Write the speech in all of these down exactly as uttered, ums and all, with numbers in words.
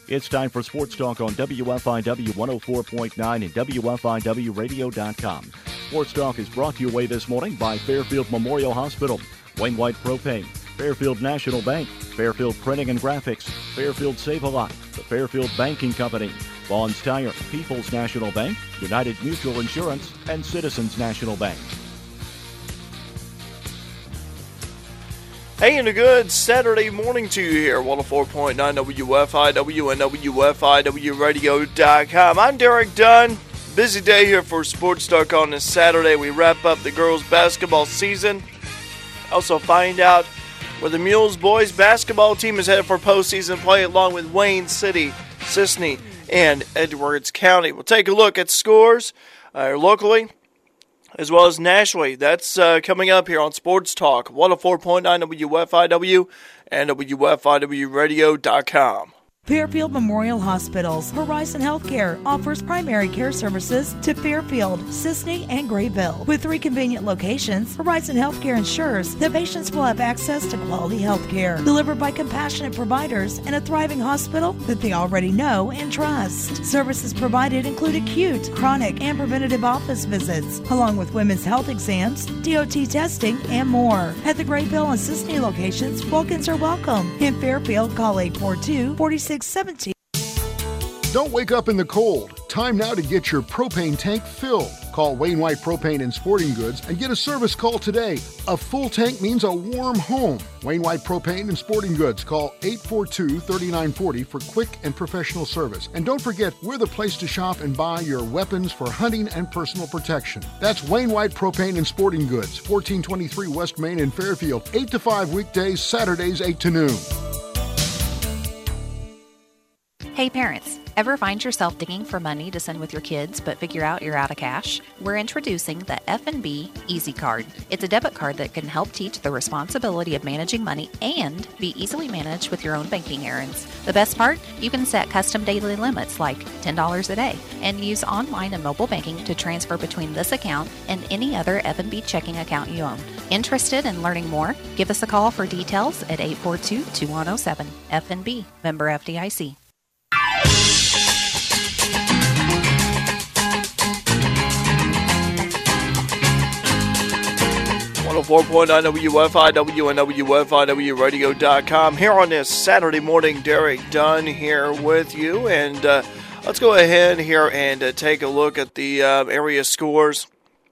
It's time for Sports Talk on W F I W one oh four point nine and W F I W radio dot com. Sports Talk is brought to you away this morning by Fairfield Memorial Hospital, Wainwright Propane, Fairfield National Bank, Fairfield Printing and Graphics, Fairfield Save-A-Lot, the Fairfield Banking Company, Vaughn's Tire, People's National Bank, United Mutual Insurance, and Citizens National Bank. Hey, and a good Saturday morning to you here, one oh four point nine W F I W and W F I W radio dot com. I'm Derek Dunn. Busy day here for Sports Talk on this Saturday. We wrap up the girls' basketball season. Also find out where the Mules boys basketball team is headed for postseason play, along with Wayne City, Sisseton, and Edwards County. We'll take a look at scores uh, locally as well as nationally. That's uh, coming up here on Sports Talk, one oh four point nine W F I W and W F I W radio dot com. Fairfield Memorial Hospital's Horizon Healthcare offers primary care services to Fairfield, Sisseton, and Grayville. With three convenient locations, Horizon Healthcare ensures that patients will have access to quality health care delivered by compassionate providers in a thriving hospital that they already know and trust. Services provided include acute, chronic, and preventative office visits, along with women's health exams, D O T testing, and more. At the Grayville and Sisseton locations, walk-ins are welcome. In Fairfield, call eight four two, four six one seven. Don't wake up in the cold. Time now to get your propane tank filled. Call Wainwright Propane and Sporting Goods and get a service call today. A full tank means a warm home. Wainwright Propane and Sporting Goods. Call eight four two, three nine four zero for quick and professional service. And don't forget, we're the place to shop and buy your weapons for hunting and personal protection. That's Wainwright Propane and Sporting Goods, fourteen twenty-three West Main in Fairfield, eight to five weekdays, Saturdays eight to noon. Hey parents, ever find yourself digging for money to send with your kids but figure out you're out of cash? We're introducing the F and B Easy Card. It's a debit card that can help teach the responsibility of managing money and be easily managed with your own banking errands. The best part? You can set custom daily limits like ten dollars a day and use online and mobile banking to transfer between this account and any other F and B checking account you own. Interested in learning more? Give us a call for details at eight four two, two one zero seven. F and B, member F D I C. one oh four point nine W F I W and W F I W radio dot com. Here on this Saturday morning, Derek Dunn here with you. And uh, let's go ahead here and uh, take a look at the uh, area scores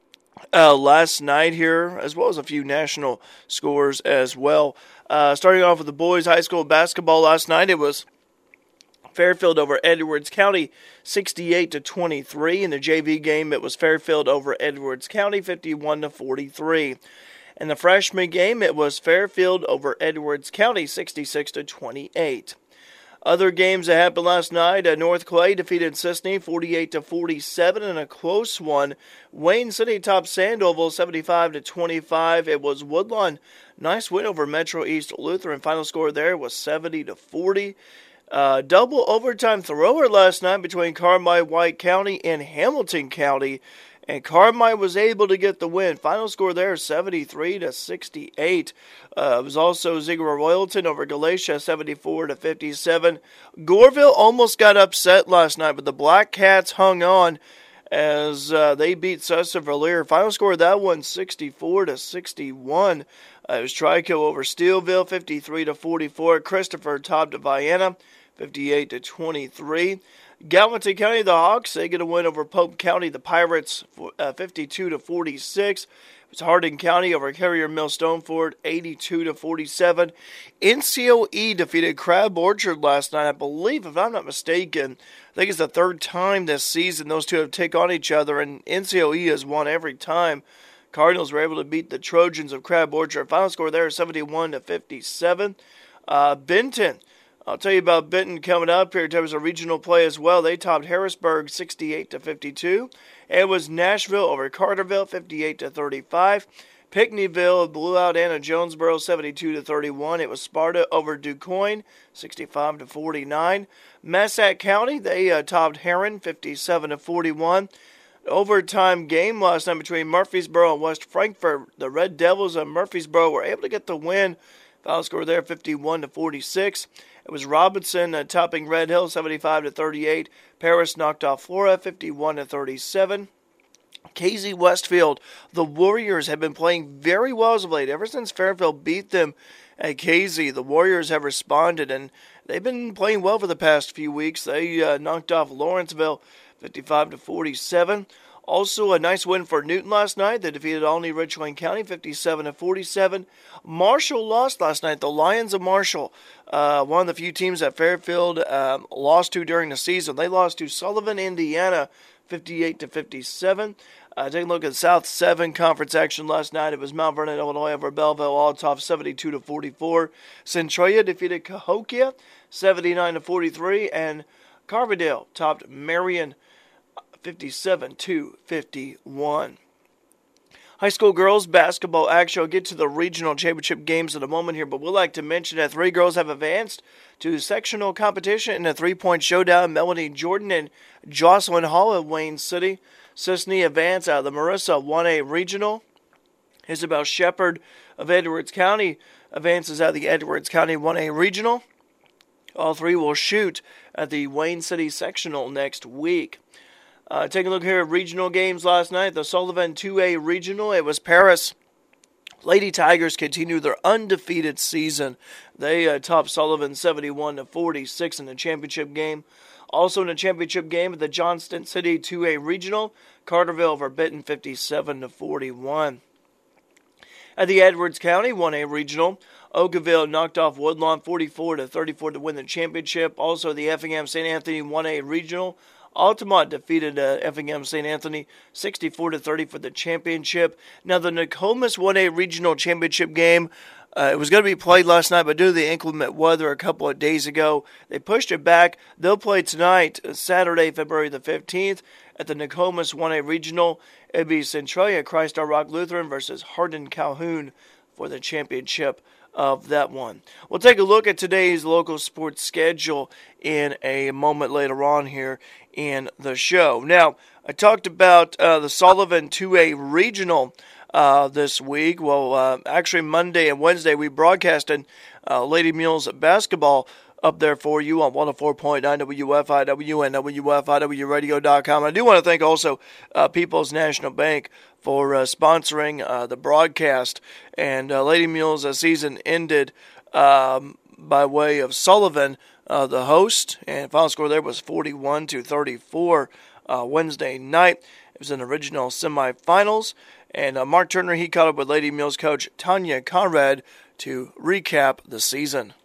uh, last night here, as well as a few national scores as well. Uh, starting off with the boys high school basketball last night, it was Fairfield over Edwards County, sixty-eight to twenty-three. In the J V game, it was Fairfield over Edwards County, fifty-one to forty-three. In the freshman game, it was Fairfield over Edwards County, sixty-six to twenty-eight. Other games that happened last night, uh, North Clay defeated Sisseton, forty-eight to forty-seven, in a close one. Wayne City topped Sandoval, seventy-five to twenty-five. It was Woodlawn, nice win over Metro East Lutheran. Final score there was seventy to forty. Uh, double overtime thrower last night between Carmi, White County, and Hamilton County, and Carmi was able to get the win. Final score there, seventy-three to sixty-eight. Uh, it was also Ziegler Royalton over Galatia, seventy-four to fifty-seven. Goreville almost got upset last night, but the Black Cats hung on as uh, they beat Sussex-Valier. Final score of that one, sixty-four to sixty-one. Uh, it was Trico over Steelville, fifty-three to forty-four. Christopher topped Vienna, fifty-eight to twenty-three. Gallatin County, the Hawks, they get a win over Pope County, the Pirates, uh, fifty-two to forty-six. It was Hardin County over Carrier Mill Stoneford, eighty-two to forty-seven. N C O E defeated Crab Orchard last night, I believe, if I'm not mistaken. I think it's the third time this season those two have taken on each other, and N C O E has won every time. Cardinals were able to beat the Trojans of Crab Orchard. Final score there, seventy-one to fifty-seven. Uh, Benton, I'll tell you about Benton coming up here in terms of regional play as well. They topped Harrisburg, sixty-eight to fifty-two. It was Nashville over Carterville, fifty-eight to thirty-five. Pinckneyville blew out Anna Jonesboro, seventy-two to thirty-one. It was Sparta over DuQuoin, sixty-five to forty-nine. Massac County, they uh, topped Heron, fifty-seven to forty-one. Overtime game last night between Murfreesboro and West Frankfort. The Red Devils of Murfreesboro were able to get the win. Final score there, fifty-one to forty-six. It was Robinson uh, topping Red Hill seventy-five to thirty-eight. Paris knocked off Flora fifty-one to thirty-seven. Casey Westfield, the Warriors have been playing very well as of late. Ever since Fairfield beat them at Casey, the Warriors have responded, and they've been playing well for the past few weeks. They uh, knocked off Lawrenceville fifty-five to forty-seven. Also, a nice win for Newton last night. They defeated Olney Richland County fifty-seven to forty-seven. Marshall lost last night. The Lions of Marshall, uh, one of the few teams that Fairfield um, lost to during the season. They lost to Sullivan, Indiana, fifty-eight to fifty-seven. Uh, taking a look at South seven Conference action last night. It was Mount Vernon, Illinois over Belleville, Altoff seventy-two to forty-four. Centralia defeated Cahokia seventy-nine to forty-three, and Carbondale topped Marion fifty-seven to fifty-one. High school girls basketball action. I'll get to the regional championship games in a moment here, but we'd like to mention that three girls have advanced to sectional competition in a three-point showdown. Melanie Jordan and Jocelyn Hall of Wayne City. Sisney advanced out of the Marissa one A regional. Isabel Shepard of Edwards County advances out of the Edwards County one A regional. All three will shoot at the Wayne City sectional next week. Uh, taking a look here at regional games last night. The Sullivan two A regional. It was Paris. Lady Tigers continue their undefeated season. They uh, topped Sullivan seventy-one to forty-six in the championship game. Also in the championship game at the Johnston City two A regional, Carterville over Benton fifty-seven to forty-one. At the Edwards County one A regional, Oakville knocked off Woodlawn forty-four to thirty-four to win the championship. Also the Effingham Saint Anthony one A regional, Altamont defeated uh, Effingham Saint Anthony sixty-four to thirty for the championship. Now the Nokomis one A regional championship game, uh, it was going to be played last night, but due to the inclement weather a couple of days ago, they pushed it back. They'll play tonight, Saturday, February the fifteenth, at the Nokomis one A regional. It'll be Centralia Christ Our Rock Lutheran versus Hardin Calhoun for the championship of that one. We'll take a look at today's local sports schedule in a moment later on here in the show. Now, I talked about uh, the Sullivan two A regional uh, this week. Well, uh, actually Monday and Wednesday we broadcasted uh, Lady Mules basketball up there for you on one oh four point nine W F I W and W F I W radio dot com. I do want to thank also uh, People's National Bank for uh, sponsoring uh, the broadcast. And uh, Lady Mules' uh, season ended um, by way of Sullivan, uh, the host, and final score there was forty-one to thirty-four uh, Wednesday night. It was an original semifinals, and uh, Mark Turner, he caught up with Lady Mules coach Tanya Conrad to recap the season.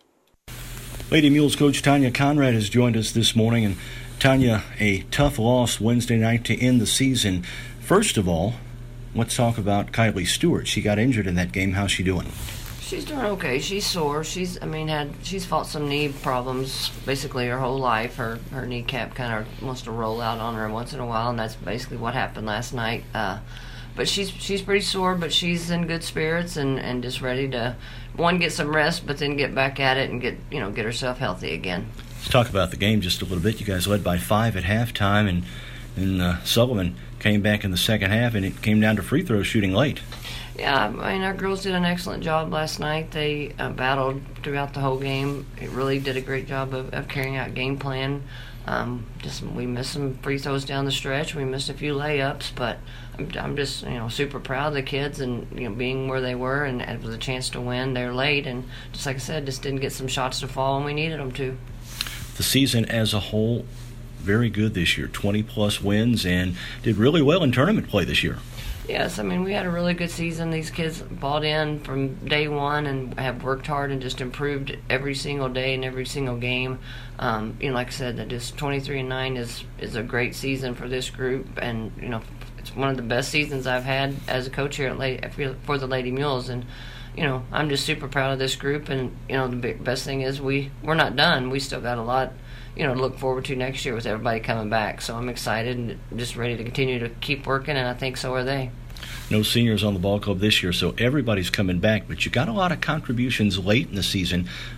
Lady Mules coach Tanya Conrad has joined us this morning, and Tanya, a tough loss Wednesday night to end the season. First of all, let's talk about Kylie Stewart. She got injured in that game. How's she doing? She's doing okay. She's sore. She's, I mean, had she's fought some knee problems basically her whole life. Her her kneecap kind of wants to roll out on her once in a while, and that's basically what happened last night. Uh, but she's she's pretty sore, but she's in good spirits and, and just ready to, one, get some rest, but then get back at it and get you know get herself healthy again. Let's talk about the game just a little bit. You guys led by five at halftime, and and uh, Sullivan came back in the second half, and it came down to free throw shooting late. Yeah, I mean, our girls did an excellent job last night. They uh, battled throughout the whole game. It really did a great job of, of carrying out game plan. Um, just we missed some free throws down the stretch. We missed a few layups, but I'm, I'm just you know super proud of the kids and you know being where they were, and it was a chance to win. They're late, and just like I said, just didn't get some shots to fall when we needed them to. The season as a whole, very good this year. twenty plus wins, and did really well in tournament play this year. Yes, I mean, we had a really good season. These kids bought in from day one and have worked hard and just improved every single day and every single game. Um, you know, like I said, that just twenty-three and nine is, is a great season for this group, and you know, it's one of the best seasons I've had as a coach here at Lady, for the Lady Mules. And you know, I'm just super proud of this group. And you know, the big, best thing is we we're not done. We still got a lot, you know, to look forward to next year with everybody coming back. So I'm excited and just ready to continue to keep working, and I think so are they. No seniors on the ball club this year, so everybody's coming back, but you got a lot of contributions late in the season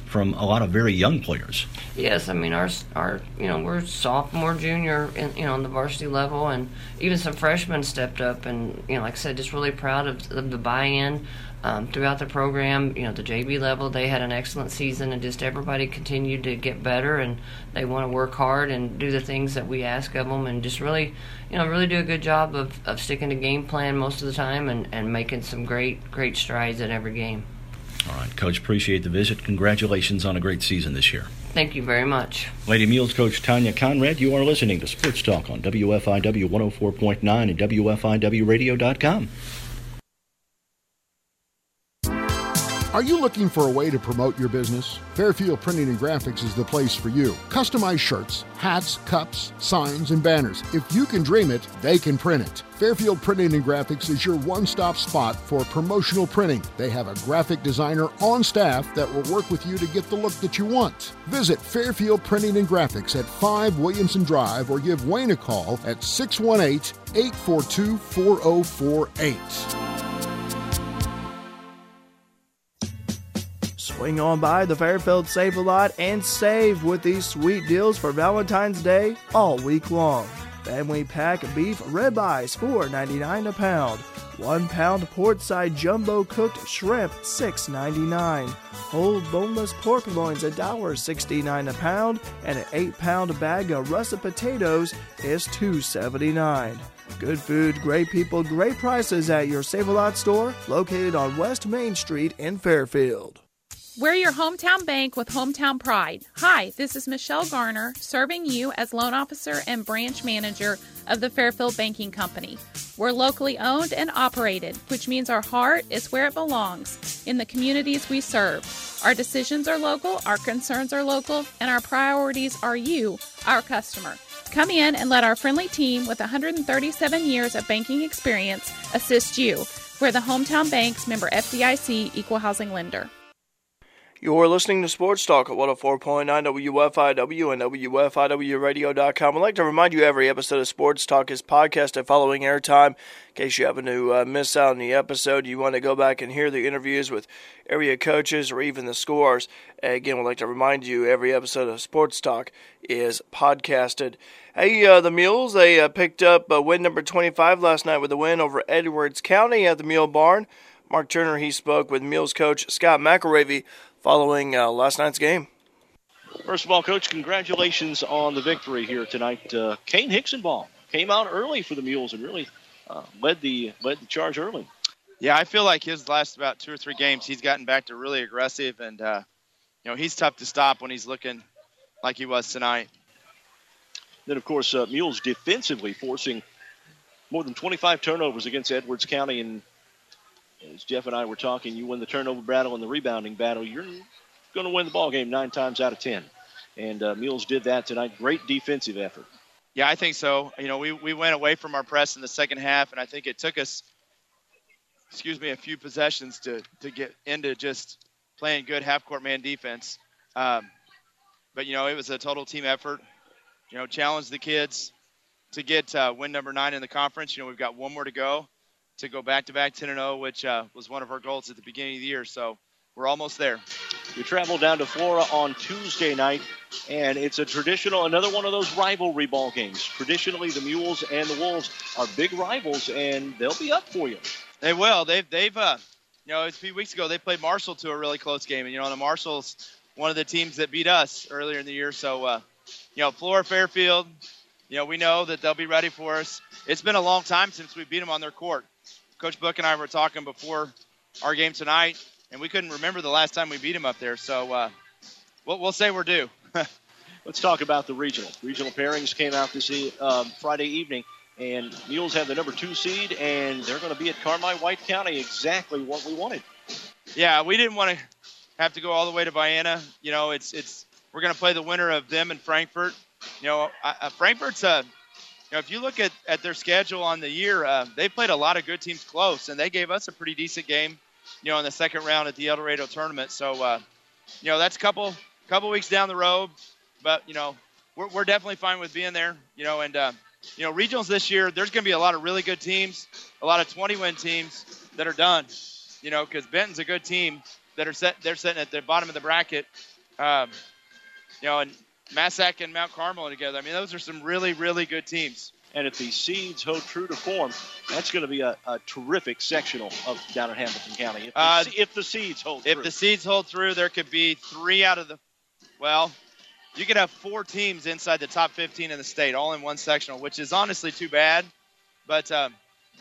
from a lot of very young players. Yes, I mean our our you know we're sophomore, junior, in, you know on the varsity level, and even some freshmen stepped up, and you know like I said, just really proud of, of the buy-in um, throughout the program. You know the J B level, they had an excellent season, and just everybody continued to get better, and they want to work hard and do the things that we ask of them, and just really you know really do a good job of, of sticking to game plan most of the time, and, and making some great great strides in every game. All right, Coach, appreciate the visit. Congratulations on a great season this year. Thank you very much. Lady Mules coach Tanya Conrad, you are listening to Sports Talk on W F I W one oh four point nine and W F I W radio dot com. Are you looking for a way to promote your business? Fairfield Printing and Graphics is the place for you. Customized shirts, hats, cups, signs, and banners. If you can dream it, they can print it. Fairfield Printing and Graphics is your one-stop spot for promotional printing. They have a graphic designer on staff that will work with you to get the look that you want. Visit Fairfield Printing and Graphics at five Williamson Drive or give Wayne a call at six one eight, eight four two, four oh four eight. Swing on by the Fairfield Save-A-Lot and save with these sweet deals for Valentine's Day all week long. Family pack beef ribeyes, four ninety-nine a pound. One pound portside jumbo cooked shrimp, six ninety-nine. Whole boneless pork loins, one sixty-nine a pound. And an eight pound bag of russet potatoes is two seventy-nine. Good food, great people, great prices at your Save-A-Lot store located on West Main Street in Fairfield. We're your hometown bank with hometown pride. Hi, this is Michelle Garner, serving you as loan officer and branch manager of the Fairfield Banking Company. We're locally owned and operated, which means our heart is where it belongs, in the communities we serve. Our decisions are local, our concerns are local, and our priorities are you, our customer. Come in and let our friendly team with one hundred thirty-seven years of banking experience assist you. We're the hometown bank's member F D I C equal housing lender. You're listening to Sports Talk at one oh four point nine W F I W and W F I W radio dot com. I'd like to remind you every episode of Sports Talk is podcasted following airtime. In case you happen to uh, miss out on the episode, you want to go back and hear the interviews with area coaches or even the scores. Again, we'd like to remind you every episode of Sports Talk is podcasted. Hey, uh, the Mules, they uh, picked up uh, win number twenty-five last night with a win over Edwards County at the Mule Barn. Mark Turner, he spoke with Mules coach Scott McElravy following uh, last night's game. First of all, Coach, congratulations on the victory here tonight. Uh, Kane Hicksonball came out early for the Mules and really uh, led the led the charge early. Yeah, I feel like his last about two or three games, he's gotten back to really aggressive, and uh, you know he's tough to stop when he's looking like he was tonight. Then, of course, uh, Mules defensively forcing more than twenty-five turnovers against Edwards County, and as Jeff and I were talking, you win the turnover battle and the rebounding battle, you're going to win the ball game nine times out of ten. And uh, Mules did that tonight. Great defensive effort. Yeah, I think so. You know, we, we went away from our press in the second half, and I think it took us, excuse me, a few possessions to, to get into just playing good half-court man defense. Um, but, you know, it was a total team effort. You know, challenge the kids to get uh, win number nine in the conference. You know, we've got one more to go to go back-to-back ten and oh, which uh, was one of our goals at the beginning of the year. So we're almost there. We travel down to Flora on Tuesday night, and it's a traditional, another one of those rivalry ball games. Traditionally, the Mules and the Wolves are big rivals, and they'll be up for you. They will. They've, they've uh, you know, a few weeks ago, they played Marshall to a really close game. And, you know, the Marshall's one of the teams that beat us earlier in the year. So, uh, you know, Flora Fairfield, you know, we know that they'll be ready for us. It's been a long time since we beat them on their court. Coach Book and I were talking before our game tonight, and we couldn't remember the last time we beat them up there. So uh, we'll, we'll say we're due. Let's talk about the regional. Regional pairings came out this um, Friday evening, and Mules have the number two seed, and they're going to be at Carmi White County, exactly what we wanted. Yeah, we didn't want to have to go all the way to Vienna. You know, it's it's we're going to play the winner of them and Frankfort. You know, uh, Frankfort's a You know, if you look at, at their schedule on the year, uh, they played a lot of good teams close, and they gave us a pretty decent game, you know, in the second round at the El Dorado tournament. So, uh, you know, that's a couple couple weeks down the road, but, you know, we're, we're definitely fine with being there, you know, and, uh, you know, regionals this year, there's going to be a lot of really good teams, a lot of twenty-win teams that are done, you know, because Benton's a good team that are set, they're sitting at the bottom of the bracket, Um, you know, and Massac and Mount Carmel together. I mean, those are some really, really good teams. And if the seeds hold true to form, that's going to be a, a terrific sectional of down in Hamilton County. If the, Uh, if the seeds hold If true. the seeds hold through, there could be three out of the, well, you could have four teams inside the top fifteen in the state, all in one sectional, which is honestly too bad. But um,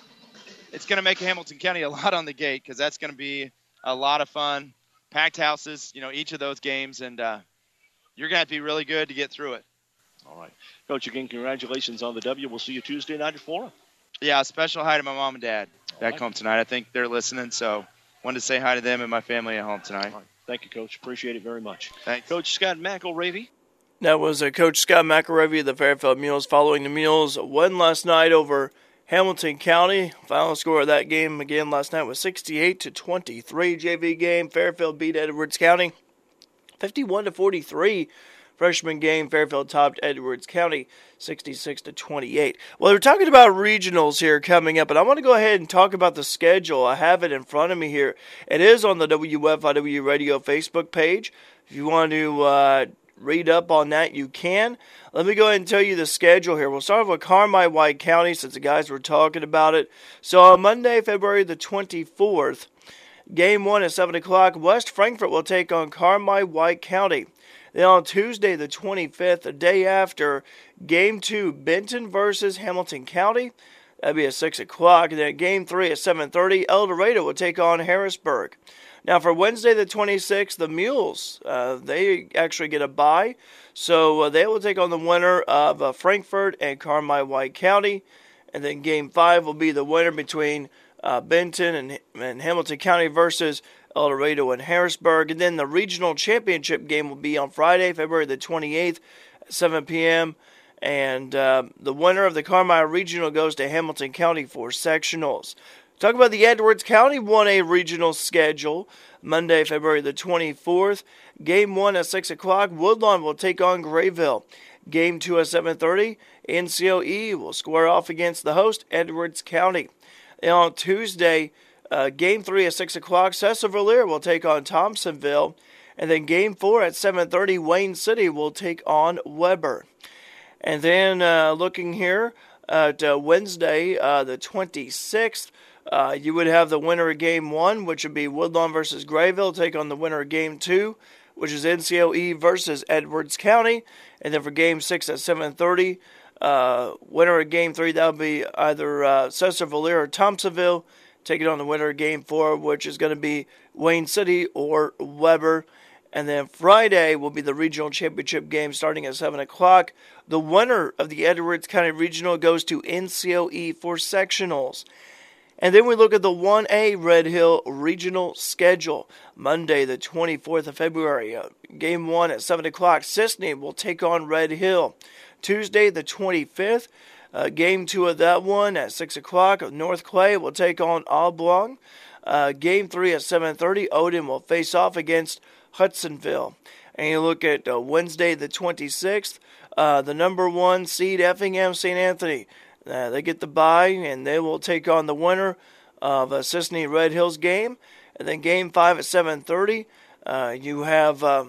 it's going to make Hamilton County a lot on the gate because that's going to be a lot of fun. Packed houses, you know, each of those games, and uh, you're going to have to be really good to get through it. All right. Coach, again, congratulations on the W. We'll see you Tuesday night at Florida. Yeah, a special hi to my mom and dad All back right. home tonight. I think they're listening, so wanted to say hi to them and my family at home tonight. All right. Thank you, Coach. Appreciate it very much. Thanks. Coach Scott McElravy. That was uh, Coach Scott McElravy of the Fairfield Mules following the Mules win last night over Hamilton County. Final score of that game again last night was sixty-eight to twenty-three. J V game. Fairfield beat Edwards County fifty-one to forty-three. Freshman game, Fairfield topped Edwards County sixty-six to twenty-eight. Well, we're talking about regionals here coming up, and I want to go ahead and talk about the schedule. I have it in front of me here. It is on the W F I W Radio Facebook page. If you want to uh, read up on that, you can. Let me go ahead and tell you the schedule here. We'll start with Carmi White County since the guys were talking about it. So on Monday, February the twenty-fourth, game one at seven o'clock, West Frankfort will take on Carmi White County. Then on Tuesday the twenty-fifth, the day after, game two, Benton versus Hamilton County. That'll be at six o'clock. And then game three at seven thirty, El Dorado will take on Harrisburg. Now for Wednesday the twenty-sixth, the Mules, uh, they actually get a bye. So uh, they will take on the winner of uh, Frankfort and Carmi White County. And then game five will be the winner between uh, Benton and, and Hamilton County versus El Dorado and Harrisburg. And then the regional championship game will be on Friday, February the twenty-eighth at seven p.m. And uh, the winner of the Carmi Regional goes to Hamilton County for sectionals. Talk about the Edwards County one A regional schedule. Monday, February the twenty-fourth. Game one at six o'clock. Woodlawn will take on Grayville. Game two at seven thirty. N C O E will square off against the host, Edwards County. And on Tuesday, Uh, game three at six o'clock, Cecil-Verlier will take on Thompsonville. And then game four at seven thirty, Wayne City will take on Weber. And then uh, looking here at uh, Wednesday, uh, the twenty-sixth, uh, you would have the winner of game one, which would be Woodlawn versus Grayville, take on the winner of game two, which is N C O E versus Edwards County. And then for game six at seven thirty, uh, winner of game three, that would be either uh, Cecil-Verlier or Thompsonville, taking on the winner of game four, which is going to be Wayne City or Weber. And then Friday will be the regional championship game starting at seven o'clock. The winner of the Edwards County Regional goes to N C O E for sectionals. And then we look at the one A Red Hill Regional schedule. Monday, the twenty-fourth of February, uh, game one at seven o'clock. Sisney will take on Red Hill. Tuesday, the twenty-fifth, Uh, game two of that one at six o'clock. North Clay will take on Oblong. Uh, game three at seven thirty. Odin will face off against Hudsonville. And you look at uh, Wednesday the twenty-sixth. Uh, the number one seed Effingham Saint Anthony. Uh, they get the bye and they will take on the winner of uh, Sisney Red Hills game. And then game five at seven thirty. Uh, you have uh,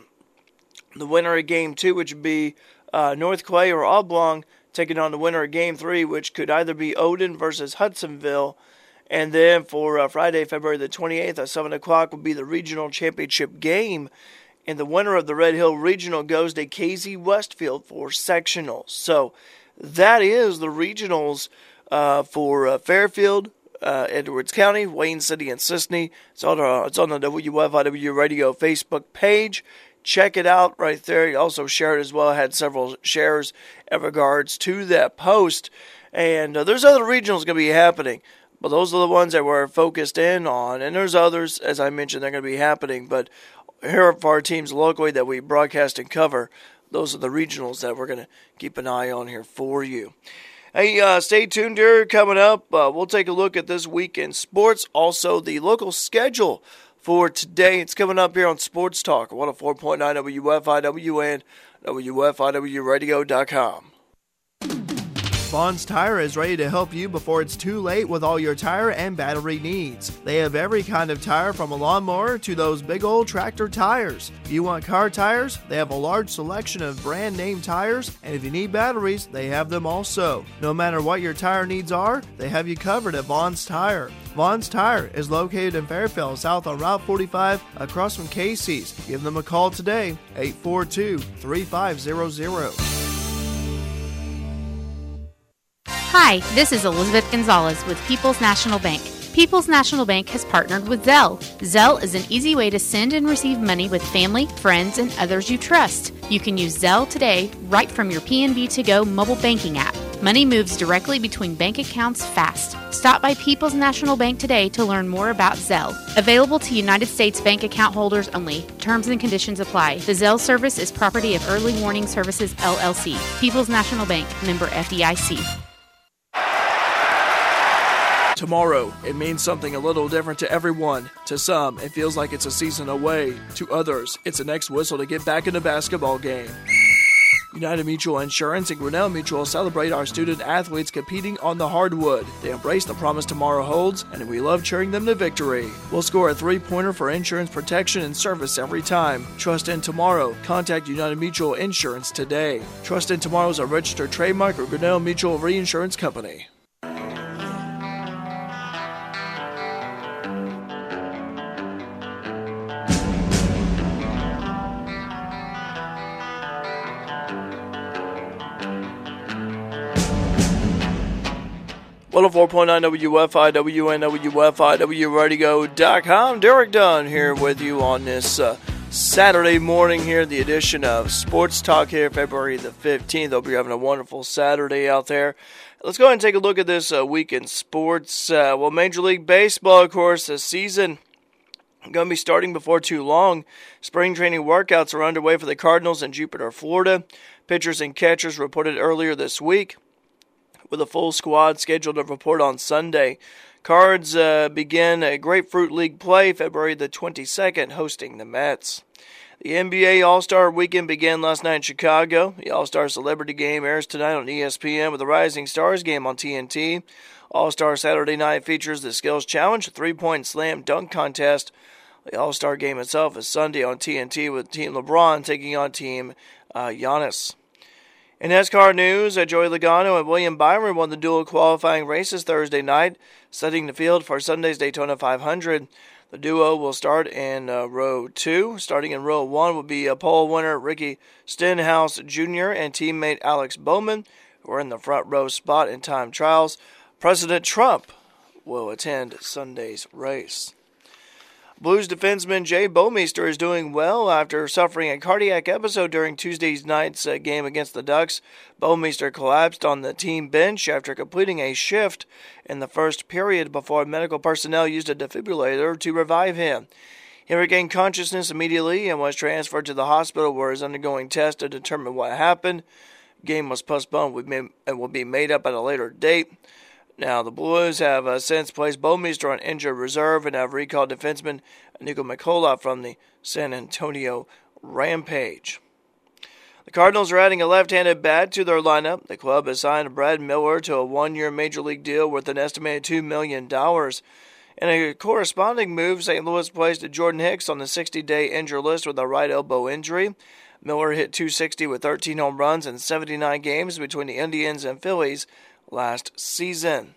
the winner of game two, which would be uh, North Clay or Oblong, taking on the winner of game three, which could either be Odin versus Hudsonville. And then for uh, Friday, February the twenty-eighth at seven o'clock will be the regional championship game. And the winner of the Red Hill Regional goes to K Z Westfield for sectionals. So that is the regionals uh, for uh, Fairfield, uh, Edwards County, Wayne City, and Sisney. It's on, our, it's on the W F I W Radio Facebook page. Check it out right there. You also share it as well. I had several shares in regards to that post. And uh, there's other regionals going to be happening. But those are the ones that we're focused in on. And there's others, as I mentioned, they're going to be happening. But here for our teams locally that we broadcast and cover, those are the regionals that we're going to keep an eye on here for you. Hey, uh, stay tuned here. Coming up, uh, we'll take a look at this week in sports. Also, the local schedule for today. It's coming up here on Sports Talk, one oh four point nine W F I W and W F I W radio dot com. Vaughn's Tire is ready to help you before it's too late with all your tire and battery needs. They have every kind of tire from a lawnmower to those big old tractor tires. If you want car tires, they have a large selection of brand name tires, and if you need batteries, they have them also. No matter what your tire needs are, they have you covered at Vaughn's Tire. Vaughn's Tire is located in Fairfield, south on Route forty-five, across from Casey's. Give them a call today, eight four two, three five zero zero. Hi, this is Elizabeth Gonzalez with People's National Bank. People's National Bank has partnered with Zelle. Zelle is an easy way to send and receive money with family, friends, and others you trust. You can use Zelle today right from your P N B To Go mobile banking app. Money moves directly between bank accounts fast. Stop by People's National Bank today to learn more about Zelle. Available to United States bank account holders only. Terms and conditions apply. The Zelle service is property of Early Warning Services, L L C. People's National Bank, member F D I C. Tomorrow, it means something a little different to everyone. To some, it feels like it's a season away. To others, it's the next whistle to get back in the basketball game. United Mutual Insurance and Grinnell Mutual celebrate our student athletes competing on the hardwood. They embrace the promise tomorrow holds, and we love cheering them to victory. We'll score a three-pointer for insurance protection and service every time. Trust in Tomorrow. Contact United Mutual Insurance today. Trust in Tomorrow is a registered trademark of Grinnell Mutual Reinsurance Company. one oh four point nine W F I W and W F I W radio dot com. Derek Dunn here with you on this uh, Saturday morning here, the edition of Sports Talk here, February the fifteenth. Hope you're having a wonderful Saturday out there. Let's go ahead and take a look at this uh, week in sports. Uh, well, Major League Baseball, of course, the season going to be starting before too long. Spring training workouts are underway for the Cardinals in Jupiter, Florida. Pitchers and catchers reported earlier this week, with a full squad scheduled to report on Sunday. Cards uh, begin a Grapefruit League play February the twenty-second, hosting the Mets. The N B A All-Star Weekend began last night in Chicago. The All-Star Celebrity Game airs tonight on E S P N with the Rising Stars game on T N T. All-Star Saturday Night features the Skills Challenge, a three-point slam dunk contest. The All-Star Game itself is Sunday on T N T with Team LeBron taking on Team uh, Giannis. In NASCAR news, uh, Joey Logano and William Byron won the dual qualifying races Thursday night, setting the field for Sunday's Daytona five hundred. The duo will start in uh, row two. Starting in row one will be a pole winner Ricky Stenhouse Junior and teammate Alex Bowman, who are in the front row spot in time trials. President Trump will attend Sunday's race. Blues defenseman Jay Bouwmeester is doing well after suffering a cardiac episode during Tuesday night's uh, game against the Ducks. Bouwmeester collapsed on the team bench after completing a shift in the first period before medical personnel used a defibrillator to revive him. He regained consciousness immediately and was transferred to the hospital where he is undergoing tests to determine what happened. The game was postponed and will be made up at a later date. Now, the Blues have uh, since placed Bouwmeester on injured reserve and have recalled defenseman Nico Mikkola from the San Antonio Rampage. The Cardinals are adding a left-handed bat to their lineup. The club has signed Brad Miller to a one-year Major League deal worth an estimated two million dollars. In a corresponding move, Saint Louis placed Jordan Hicks on the sixty-day injured list with a right elbow injury. Miller hit two sixty with thirteen home runs in seventy-nine games between the Indians and Phillies last season.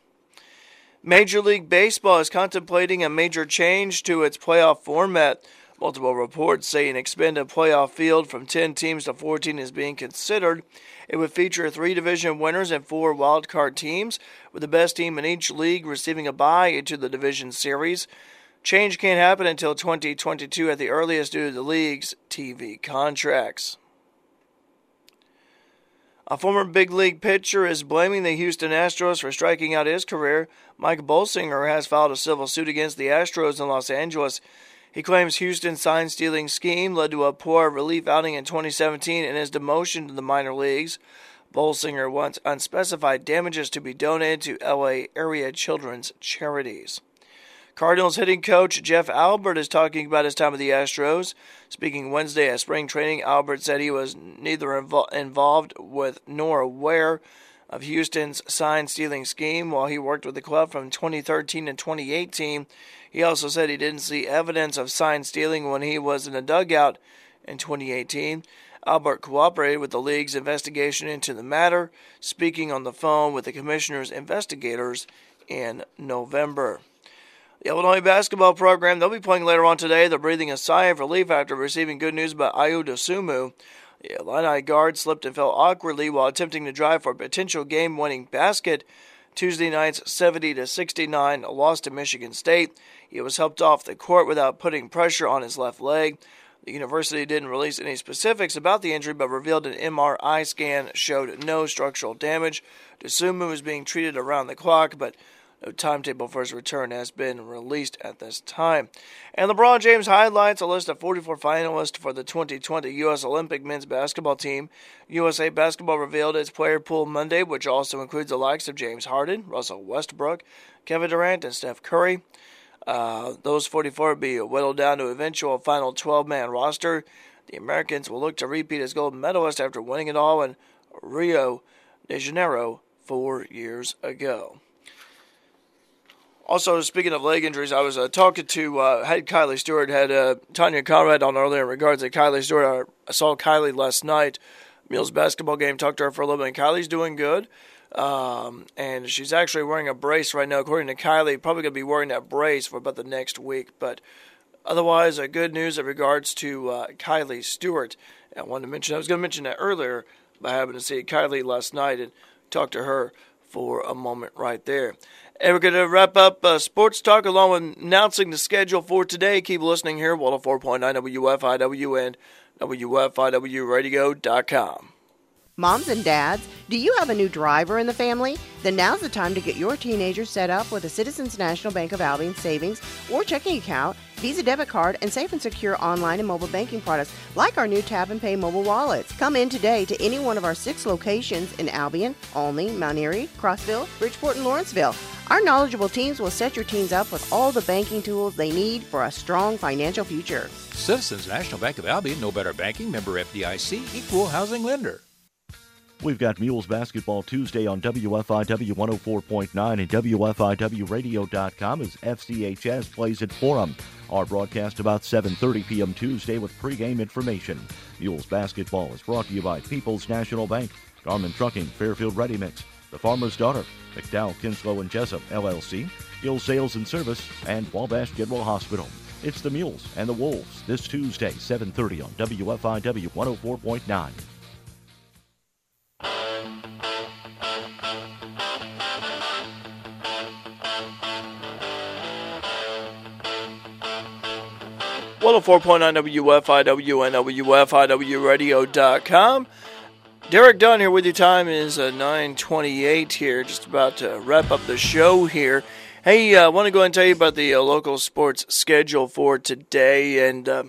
Major League Baseball is contemplating a major change to its playoff format. Multiple reports say an expanded playoff field from ten teams to fourteen is being considered. It would feature three division winners and four wildcard teams, with the best team in each league receiving a bye into the division series. Change can't happen until twenty twenty-two at the earliest due to the league's T V contracts. A former big league pitcher is blaming the Houston Astros for striking out his career. Mike Bolsinger has filed a civil suit against the Astros in Los Angeles. He claims Houston's sign-stealing scheme led to a poor relief outing in twenty seventeen and his demotion to the minor leagues. Bolsinger wants unspecified damages to be donated to L A area children's charities. Cardinals hitting coach Jeff Albert is talking about his time with the Astros. Speaking Wednesday at spring training, Albert said he was neither invo- involved with nor aware of Houston's sign-stealing scheme while he worked with the club from twenty thirteen to twenty eighteen. He also said he didn't see evidence of sign-stealing when he was in a dugout in twenty eighteen. Albert cooperated with the league's investigation into the matter, speaking on the phone with the commissioner's investigators in November. The Illinois basketball program, they'll be playing later on today. They're breathing a sigh of relief after receiving good news about Ayo Dosunmu. The Illini guard slipped and fell awkwardly while attempting to drive for a potential game-winning basket. Tuesday night's seventy to sixty-nine loss to Michigan State. He was helped off the court without putting pressure on his left leg. The university didn't release any specifics about the injury, but revealed an M R I scan showed no structural damage. Dosunmu is being treated around the clock, but no timetable for his return has been released at this time. And LeBron James highlights a list of forty-four finalists for the twenty twenty U S Olympic men's basketball team. U S A Basketball revealed its player pool Monday, which also includes the likes of James Harden, Russell Westbrook, Kevin Durant, and Steph Curry. Uh, those forty-four will be whittled down to eventual final twelve-man roster. The Americans will look to repeat as gold medalist after winning it all in Rio de Janeiro four years ago. Also, speaking of leg injuries, I was uh, talking to, uh, had Kylie Stewart, had uh, Tanya Conrad on earlier in regards to Kylie Stewart. I saw Kylie last night, Mules basketball game, talked to her for a little bit, and Kylie's doing good. Um, and she's actually wearing a brace right now, according to Kylie, probably going to be wearing that brace for about the next week. But otherwise, uh, good news in regards to uh, Kylie Stewart. I wanted to mention, I was going to mention that earlier, but I happened to see Kylie last night and talk to her for a moment right there. And we're going to wrap up uh, Sports Talk along with announcing the schedule for today. Keep listening here, one oh four point nine W F I W and W F I W radio dot com. Moms and dads, do you have a new driver in the family? Then now's the time to get your teenager set up with a Citizens National Bank of Albion savings or checking account, Visa debit card, and safe and secure online and mobile banking products like our new Tap and Pay mobile wallets. Come in today to any one of our six locations in Albion, Olney, Mount Airy, Crossville, Bridgeport, and Lawrenceville. Our knowledgeable teams will set your teens up with all the banking tools they need for a strong financial future. Citizens National Bank of Albion, no better banking, member F D I C, equal housing lender. We've got Mules Basketball Tuesday on W F I W one oh four point nine and W F I W radio dot com as F C H S plays at Forum. Our broadcast about seven thirty p.m. Tuesday with pregame information. Mules Basketball is brought to you by People's National Bank, Garmin Trucking, Fairfield Ready Mix, The Farmer's Daughter, McDowell, Kinslow and Jessup, L L C, Gill Sales and Service, and Wabash General Hospital. It's the Mules and the Wolves this Tuesday, seven thirty on W F I W one oh four point nine. one oh four point nine W F I W and W F I W radio dot com. Derek Dunn here with you. Time is uh, nine twenty-eight here, just about to wrap up the show here. Hey, I uh, want to go ahead and tell you about the uh, local sports schedule for today. And uh,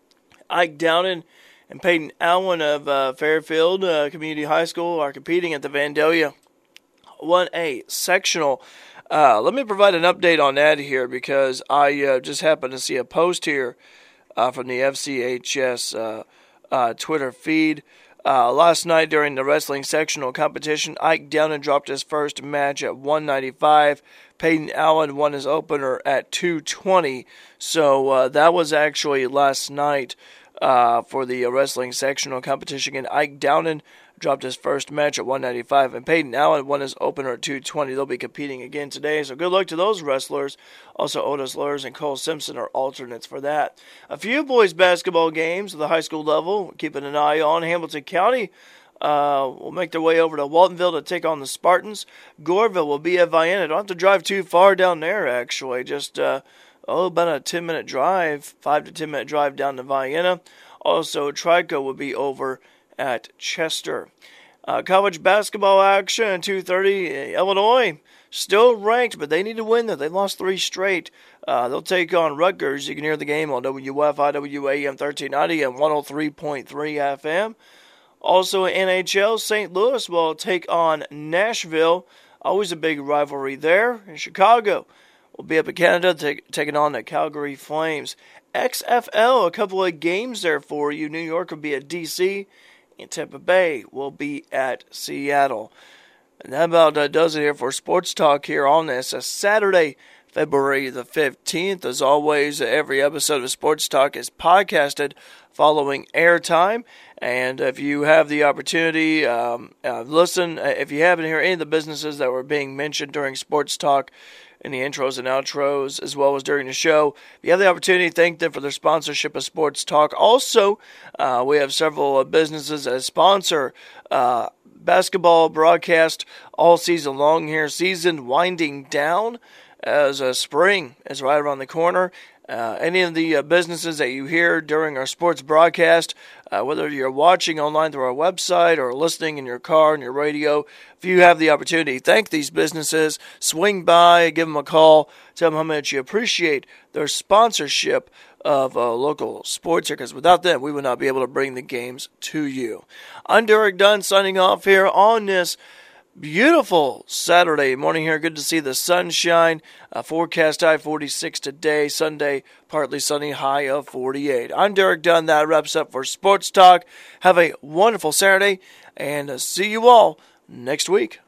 Ike Downen and Peyton Allen of uh, Fairfield uh, Community High School are competing at the Vandalia one A sectional. Uh, let me provide an update on that here because I uh, just happened to see a post here uh, from the F C H S uh, uh, Twitter feed. Uh, last night during the wrestling sectional competition, Ike Downen dropped his first match at one ninety-five. Peyton Allen won his opener at two twenty. So uh, that was actually last night uh, for the wrestling sectional competition. And Ike Downen dropped his first match at one ninety-five, and Peyton Allen won his opener at two twenty. They'll be competing again today, so good luck to those wrestlers. Also, Otis Lurs and Cole Simpson are alternates for that. A few boys basketball games at the high school level, keeping an eye on. Hamilton County uh, will make their way over to Waltonville to take on the Spartans. Goreville will be at Vienna. Don't have to drive too far down there, actually. Just, uh, oh, about a ten-minute drive, five to ten-minute drive down to Vienna. Also, Trico will be over at Chester. Uh, college basketball action at two thirty. Illinois still ranked, but they need to win that. They lost three straight. Uh, they'll take on Rutgers. You can hear the game on W F I W A M thirteen ninety and one oh three point three F M. Also in N H L, Saint Louis will take on Nashville. Always a big rivalry there. In Chicago, we'll be up in Canada take, taking on the Calgary Flames. X F L, a couple of games there for you. New York will be at D C, and Tampa Bay will be at Seattle. And that about uh, does it here for Sports Talk here on this uh, Saturday, February the fifteenth. As always, every episode of Sports Talk is podcasted following airtime. And if you have the opportunity, um, uh, listen. If you happen to hear any of the businesses that were being mentioned during Sports Talk in the intros and outros, as well as during the show, if you have the opportunity, thank them for their sponsorship of Sports Talk. Also, uh, we have several uh, businesses that sponsor uh, basketball broadcast all season long here. Season winding down as uh, spring is right around the corner. Uh, any of the uh, businesses that you hear during our sports broadcast, uh, whether you're watching online through our website or listening in your car and your radio, if you have the opportunity, thank these businesses. Swing by, give them a call, tell them how much you appreciate their sponsorship of uh, local sports here, because without them, we would not be able to bring the games to you. I'm Derek Dunn signing off here on this beautiful Saturday morning here. Good to see the sunshine. Uh, forecast high forty-six today. Sunday, partly sunny, high of forty-eight. I'm Derek Dunn. That wraps up for Sports Talk. Have a wonderful Saturday, and uh, see you all next week.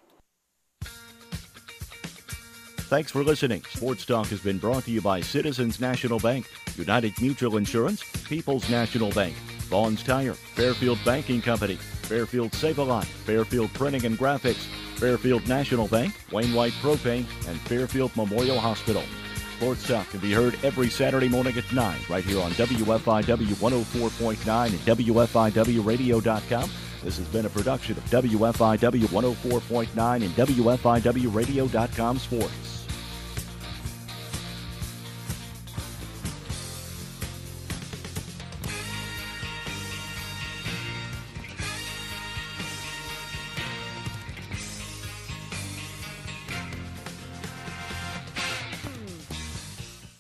Thanks for listening. Sports Talk has been brought to you by Citizens National Bank, United Mutual Insurance, People's National Bank, Vaughn's Tire, Fairfield Banking Company, Fairfield Save-A-Lot, Fairfield Printing and Graphics, Fairfield National Bank, Wainwright Propane, and Fairfield Memorial Hospital. Sports Talk can be heard every Saturday morning at nine right here on W F I W one oh four point nine and W F I W radio dot com. This has been a production of W F I W one oh four point nine and W F I W radio dot com Sports.